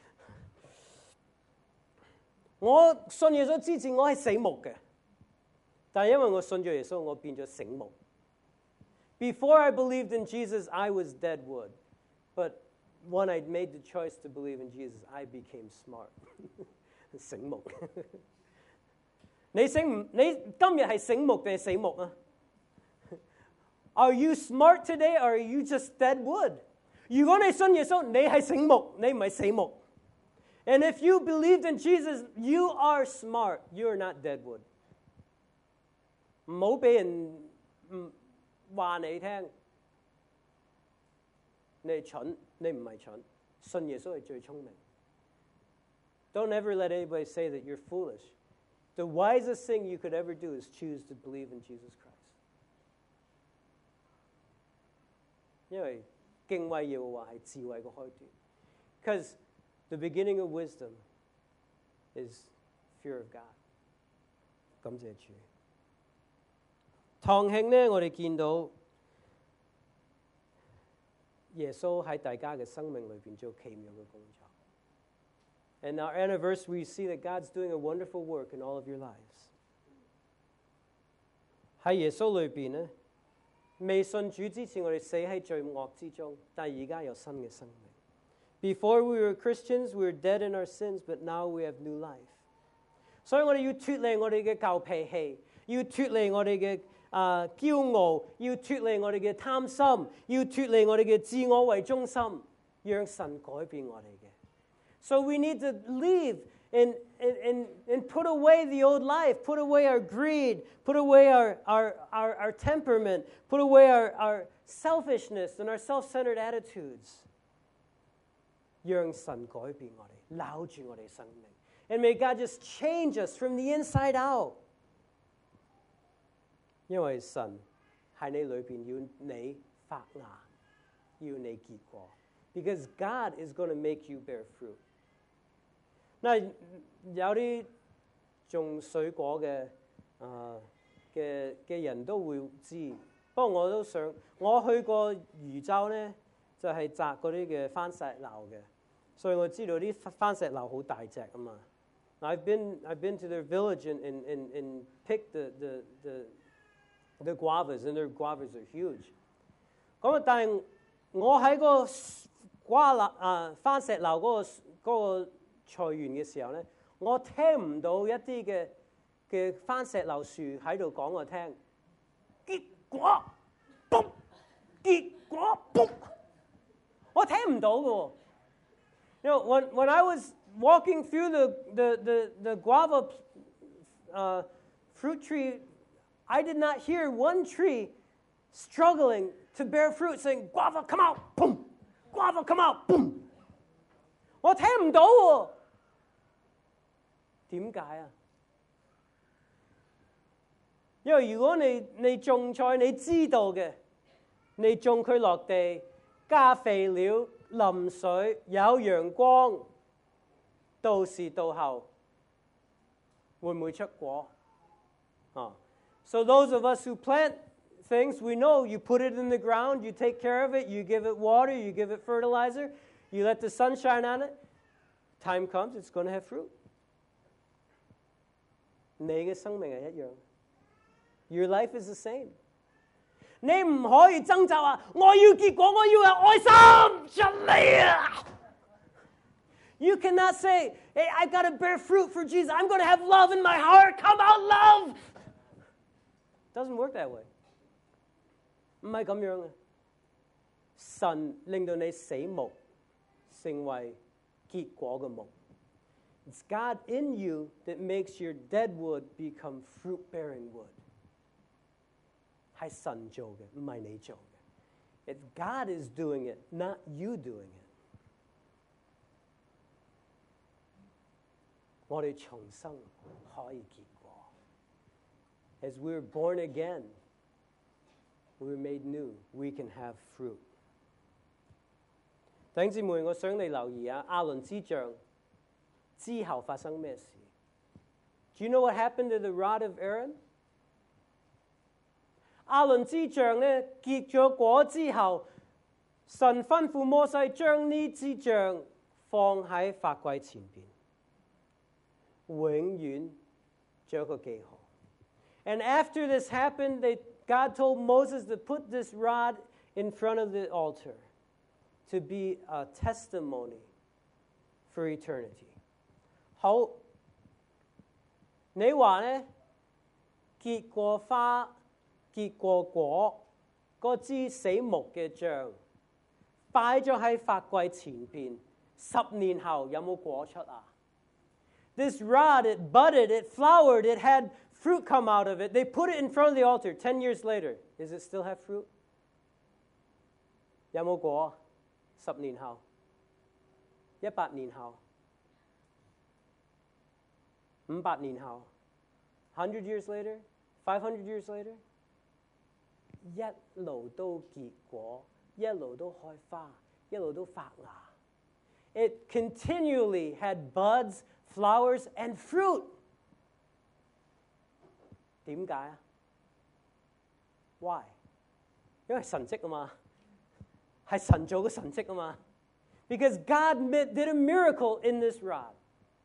[SPEAKER 1] 我信耶穌之前，我係死木嘅，但係因為我信咗耶穌，我變咗醒目。Before I believed in Jesus, I was dead wood. But when I made the choice to believe in Jesus, I became smart. 醒目。你醒你今日係醒目定係死木啊？ Are you smart today or are you just dead wood? 如果你信耶穌，你係醒目，你唔係死木。And if you believed in Jesus, you are smart. You are not dead wood. 唔好俾人唔話你聽，你係蠢，你唔係蠢。信耶穌係最聰明。Don't ever let anybody say that you're foolish. The wisest thing you could ever do is choose to believe in Jesus Christ. 因為敬畏耶和華係智慧嘅開端。Because the beginning of wisdom is fear of God. 感謝主。堂慶呢，我哋見到耶穌喺大家嘅生命裏邊做奇妙嘅工作。And our anniversary, we see that God's doing a wonderful work in all of your lives. 喺耶穌裏邊呢，未信主之前，我哋死喺罪惡之中，但係而家有新嘅生命。Before we were Christians, we were dead in our sins, but now we have new life. 所以我哋要脫離我哋嘅舊脾氣，要脫離我哋嘅啊驕傲，要脫離我哋嘅貪心，要脫離我哋嘅自我為中心，讓神改變我哋嘅。So we need to leave and, and, and, and put away the old life, put away our greed, put away our, our, our, our temperament, put away our, our selfishness and our self-centered attitudes. 讓神改變我哋，扭住我哋生命。And may God just change us from the inside out. 因為神喺你裏邊要你發芽，要你結果。Because God is going to make you bear fruit。嗱，有啲種水果嘅啊嘅嘅人都會知，不過我都想，我去過漁州咧，就係、是、摘嗰啲嘅番石榴嘅，所以我知道啲番石榴好大隻啊嘛。I've been I've been to their village and and and, and picked the the the the guavas, and their guavas are huge。咁但係我喺個瓜辣啊番石榴嗰、那個嗰、那個菜園嘅時候咧，我聽唔到一啲嘅嘅番石榴樹喺度講我聽，結果卜，結果卜，我聽唔到嘅喎。You know, when when I was walking through the the the the guava uh, fruit tree, I did not hear one tree struggling to bear fruit, saying, "Guava, come out, boom! Guava, come out, boom!" 我聽唔到喎，點解啊？因為如果你你種菜，你知道嘅，你種佢落地，加肥料、淋水，有陽光，到時到後會唔會出果？啊、uh, ，So those of us who plant things, we know you put it in the ground, you take care of it, you give it water, you give it fertilizer, you let the sun shine on it. Time comes, it's going to have fruit. 你嘅生命係一樣。Your life is the same. 你唔可以掙扎話，我要結果，我要有愛心出嚟啊！ You cannot say, hey, I got to bear fruit for Jesus. I'm going to have love in my heart. Come out, love. Doesn't work that way. 唔係咁樣嘅。神令到你死木，成為結果嘅木。It's God in you that makes your dead wood become fruit-bearing wood. 係神做嘅，唔係你做嘅。It's God is doing it, not you doing it. 我哋重生可以結果。As we were born again, we were made new. We can have fruit. 弟兄姊妹，我想你留意啊，亞倫之杖之後發生咩事 ？Do you know what happened to the rod of Aaron？ 亞倫之杖咧結咗果之後，神吩咐摩西將呢支杖放喺法櫃前邊，永遠做一個記號。And after this happened, they, God told Moses to put this rod in front of the altar to be a testimony for eternity. 好，你話咧結過花、結過果，嗰支死木嘅杖擺咗喺法櫃前邊，十年後有冇果出啊？ This rod, it budded, it flowered, it had fruit come out of it. They put it in front of the altar. Ten years later, does it still have fruit? 有冇果？十年後，一百年後，五百年後 ，hundred years later, five hundred years later， 一路都結果，一路都開花，一路都發芽。It continually had buds, flowers, and fruit. 點解啊 ？Why？ 因為神蹟啊嘛。係神做嘅神蹟啊嘛 ，because God did a miracle in this rod。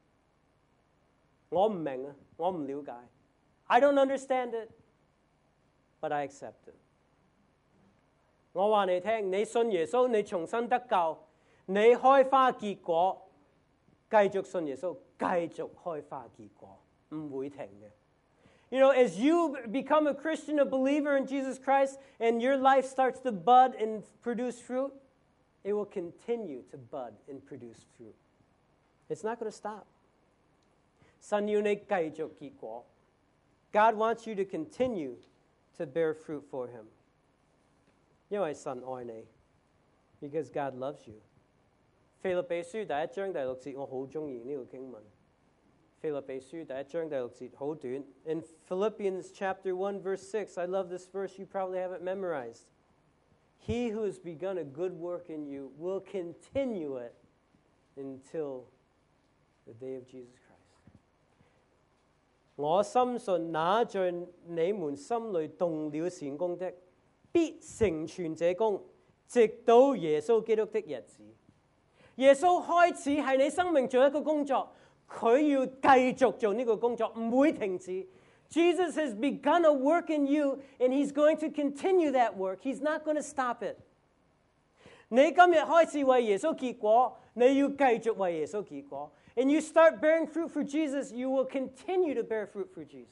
[SPEAKER 1] 我唔明啊，我唔了解 ，I don't understand it，but I accept it。我話你聽，你信耶穌，你重生得救，你開花結果，繼續信耶穌，繼續開花結果，唔會停嘅。You know, as you become a Christian, a believer in Jesus Christ, and your life starts to bud and produce fruit, it will continue to bud and produce fruit. It's not going to stop. 神要你繼續結果。God wants you to continue to bear fruit for Him. 因為神愛你 ，because God loves you. 腓立比書第一章第六節，我好中意呢個經文。 腓立比書第一章第六節好短。In Philippians chapter one verse six, I love this verse. You probably have it memorized. He who has begun a good work in you will continue it until the day of Jesus Christ. 我深信那在你們心裏動了善工的，必成全這工，直到耶穌基督的日子。耶穌開始係你生命做一個工作，佢要繼續做呢個工作，唔會停止。Jesus has begun a work in you, and he's going to continue that work. He's not going to stop it. 你今日開始為耶穌結果，你要繼續為耶穌結果。And you start bearing fruit for Jesus, you will continue to bear fruit for Jesus.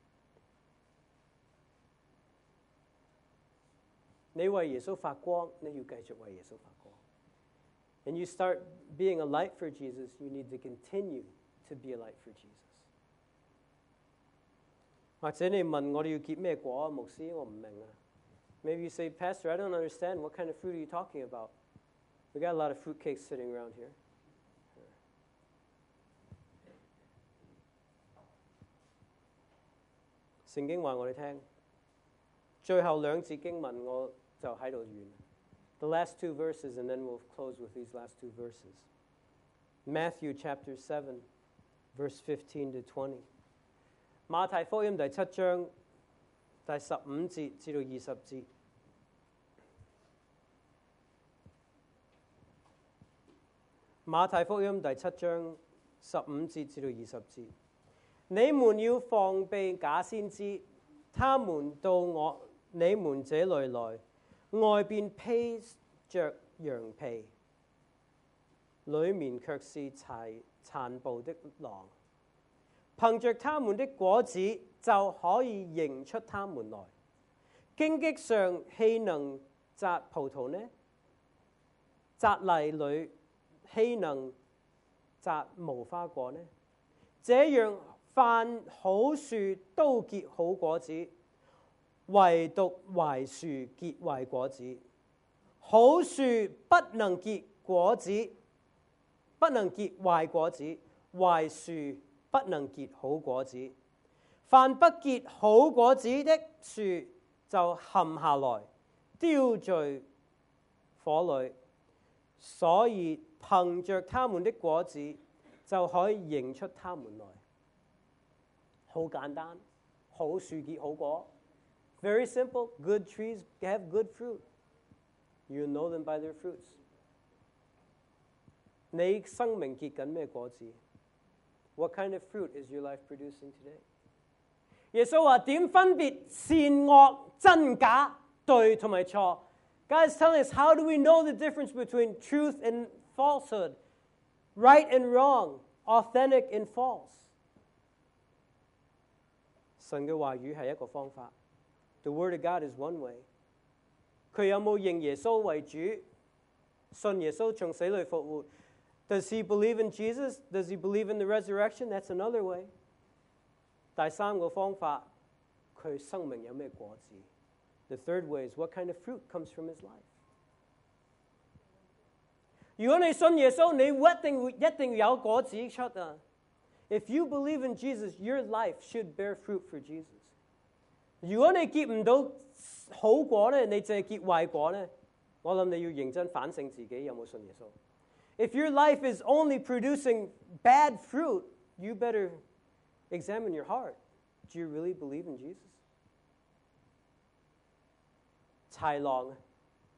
[SPEAKER 1] 你為耶穌發光，你要繼續為耶穌發光。And you start being a light for Jesus, you need to continue to be a light for Jesus. 或者你問我哋要結咩果啊？牧師，我唔明啊。Maybe you say, Pastor, I don't understand. What kind of fruit are you talking about? We got a lot of fruit cakes sitting around here. 聖經話我哋聽，最後兩節經文我就喺度完。The last two verses, and then we'll close with these last two verses. Matthew chapter seven, verse fifteen to twenty. 馬太福音第七章第十五節至到二十節。馬太福音第七章十五節至到二十節。你們要防備假先知，他們到我你們這裏來，外邊披着羊皮，裏面卻是殘殘暴的狼。憑着他們的果子就可以認出他們來。荊棘上豈能摘葡萄呢？蒺藜裏豈能摘無花果呢？這樣凡好樹都結好果子，唯獨壞樹結壞果子。好樹不能結果子，不能結壞果子；壞樹不能結好果子。凡不結好果子的樹就砍下來，丟在火裏。所以憑着他們的果子就可以認出他們來。好簡單，好樹結好果。Very simple. Good trees have good fruit. You know them by their fruits. 你生命結緊咩果子？ What kind of fruit is your life producing today? 耶穌話點分別善惡、真假、對同埋錯？ God is telling us, how do we know the difference between truth and falsehood, right and wrong, authentic and false? 神嘅話語係一個方法。The word of God is one way. 佢有冇認耶穌為主？信耶穌從死裏復活？ Does he believe in Jesus? Does he believe in the resurrection? That's another way. 第三個方法，佢生命有咩果子？ The third way is what kind of fruit comes from his life. 如果你信耶穌，你一定會一定有果子出啊！ If you believe in Jesus, your life should bear fruit for Jesus. 如果你結唔到好果咧，你淨係結壞果咧，我諗你要認真反省自己有冇信耶穌。If your life is only producing bad fruit, you better examine your heart. Do you really believe in Jesus? 豺狼啊，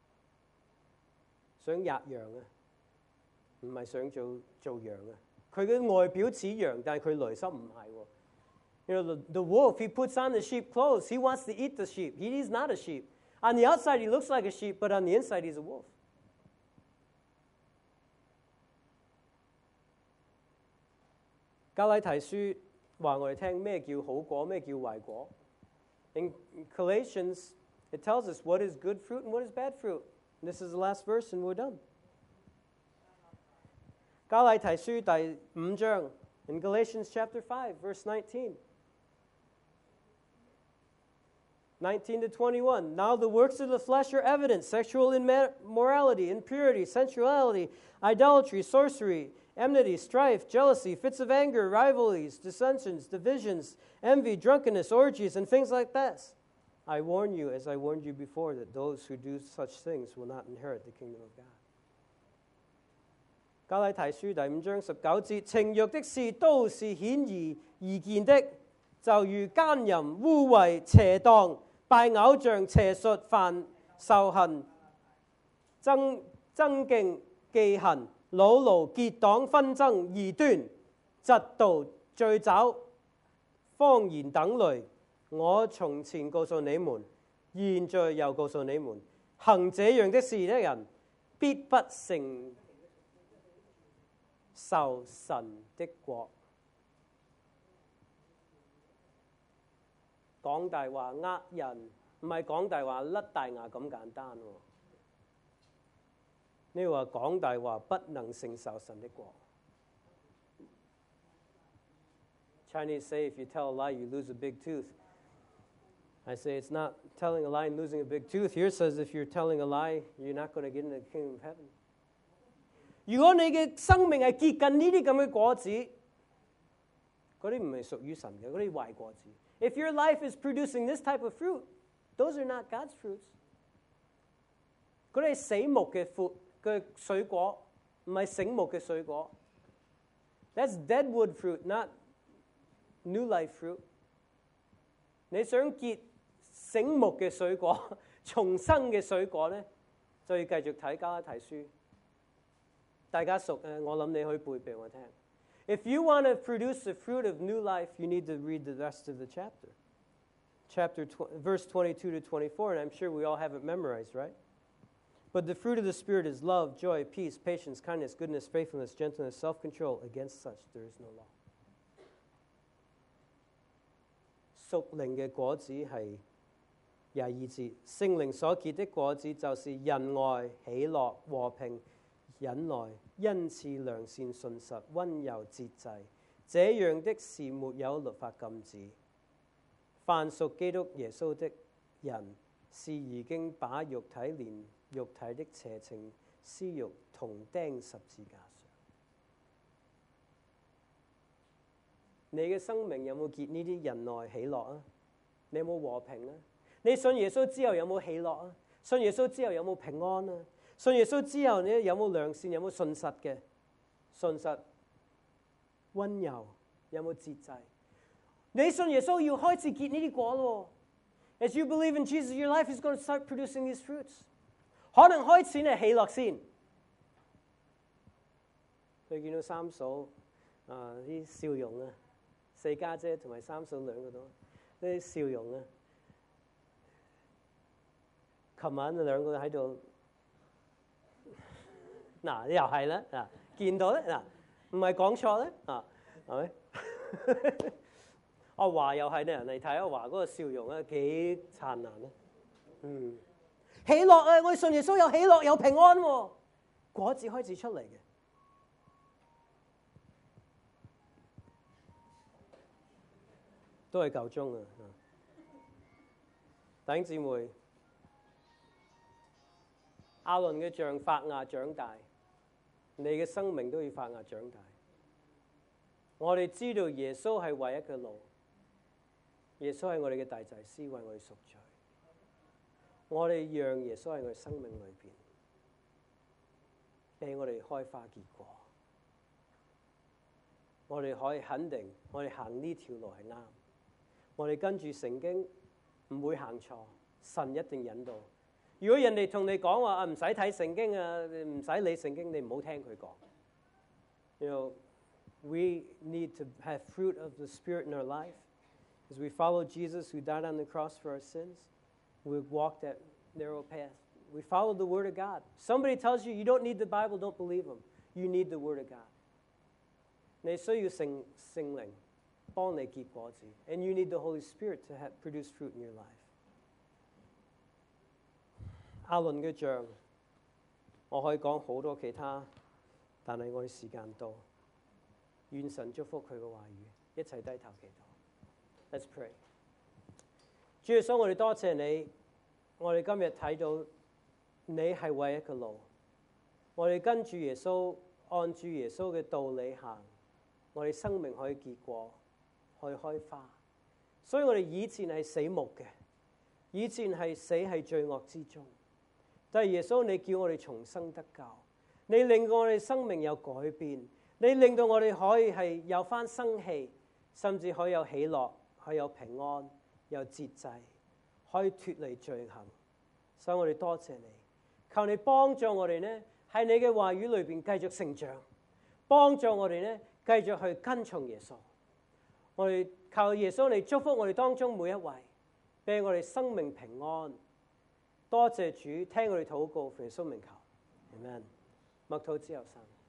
[SPEAKER 1] 想壓羊啊，唔係想做做羊啊。佢嘅外表似羊，但係佢內心唔係喎。You know, the, the wolf, he puts on the sheep clothes. He wants to eat the sheep. He is not a sheep. On the outside, he looks like a sheep, but on the inside, he's a wolf. 加拉提書話我哋聽咩叫好果，咩叫壞果。In Galatians, it tells us what is good fruit and what is bad fruit. And this is the last verse, and we're done. 加拉提書第五章 in Galatians chapter five, verse nineteen. nineteen to twenty-one. Now the works of the flesh are evident: sexual immorality, impurity, sensuality, idolatry, sorcery, enmity, strife, jealousy, fits of anger, rivalries, dissensions, divisions, envy, drunkenness, orgies, and things like this. I warn you, as I warned you before, that those who do such things will not inherit the kingdom of God. 加拉太書第五章十九節，情欲的事都是顯而易見的，就如奸淫、污穢、邪蕩、拜偶像、邪術、犯仇恨、爭爭競、忌恨、惱怒、結黨、紛爭、異端、嫉妒、醉酒、謊言等類。我從前告訴你們，現在又告訴你們，行這樣的事的人，必不承受神的國。講大話呃人，唔係講大話甩大牙咁簡單喎。你話講大話不能承受神的國。Chinese say if you tell a lie, you lose a big tooth. I say it's not telling a lie and losing a big tooth. Here says if you're telling a lie, you're not going to get into the kingdom of heaven. 如果你嘅生命係結緊呢啲咁嘅果子，嗰啲唔係屬於神嘅，嗰啲壞果子。If your life is producing this type of fruit, those are not God's fruits. 嗰啲係死木嘅 fruit 嘅水果，唔係醒目嘅水果。That's deadwood fruit, not new life fruit. 你想結醒目嘅水果、重生嘅水果咧，就要繼續睇加拉太書。大家熟誒，我諗你可以背俾我聽。If you want to produce the fruit of new life, you need to read the rest of the chapter. Chapter tw- verse twenty-two to twenty-four, and I'm sure we all have it memorized, right? But the fruit of the Spirit is love, joy, peace, patience, kindness, goodness, faithfulness, gentleness, self-control. Against such there is no law. 屬靈嘅果子係廿二節，聖靈所結的果子就是仁愛、喜樂、和平、忍耐、恩慈、良善、信實、溫柔、節制。這樣的事沒有律法禁止。凡屬基督耶穌的人，是已經把肉體連肉體的邪情私慾同釘十字架上。你嘅生命有冇結呢啲仁愛喜樂啊？你有冇和平啊？你信耶穌之後有冇喜樂啊？信耶穌之後有冇平安啊？信耶穌之後你有冇良善？有冇信實嘅？信實、溫柔，有冇節制？你信耶穌要開始結呢啲果咯。As you believe in Jesus, your life is going to start producing these fruits. 可能開始係喜樂先。你見到三嫂啊啲笑容啊，四家姐同埋三嫂兩個都啲笑容啊。琴晚兩個喺度，嗱又係啦，嗱見到咧，嗱唔係講錯咧，啊係咪？阿華又係咧，人嚟睇阿華嗰個笑容啊，幾燦爛啊！嗯，喜樂啊！我哋信耶穌有喜樂有平安喎，果子開始出嚟嘅。都係夠鐘啊！弟兄姊妹，亞倫嘅像發芽長大，你嘅生命都要發芽長大。我哋知道耶穌係唯一嘅路，耶穌係我哋嘅大祭司，為我哋贖罪。我哋讓耶穌喺我哋生命裏邊，俾我哋開花結果。我哋可以肯定，我哋行呢條路係啱。我哋跟住聖經唔會行錯，神一定引導。如果人哋同你講話啊，唔使睇聖經啊，唔使理聖經，你唔好聽佢講。You know, we need to have fruit of the Spirit in our life. As we follow Jesus who died on the cross for our sins, we walk that narrow path. We follow the Word of God. Somebody tells you you don't need the Bible, don't believe them. You need the Word of God. 你需要聖聖靈幫你結果子 and you need the Holy Spirit to have, produce fruit in your life. 亞倫嘅像，我可以講好多其他，但係我哋時間到，願神祝福佢嘅話語，一齊低頭祈禱。Let's pray. 主耶穌，我哋多謝你，我哋今日睇到你係唯一嘅路，我哋跟住耶穌按住耶穌嘅道理行，我哋生命可以結果，可以開花。所以我哋以前係死木嘅，以前係死喺罪惡之中。但係耶穌，你叫我哋重生得救，你令我哋生命有改變，你令到我哋可以係有返生氣，甚至可以有喜樂，可以有平安，有節制，可以脫離罪行。所以我哋多謝你，求你幫助我哋呢，喺你嘅話語裏邊繼續成長，幫助我哋呢，繼續去跟從耶穌。我哋求耶穌嚟祝福我哋當中每一位，俾我哋生命平安。多謝主，聽我哋禱告，奉耶穌名求，阿們。默禱之後散。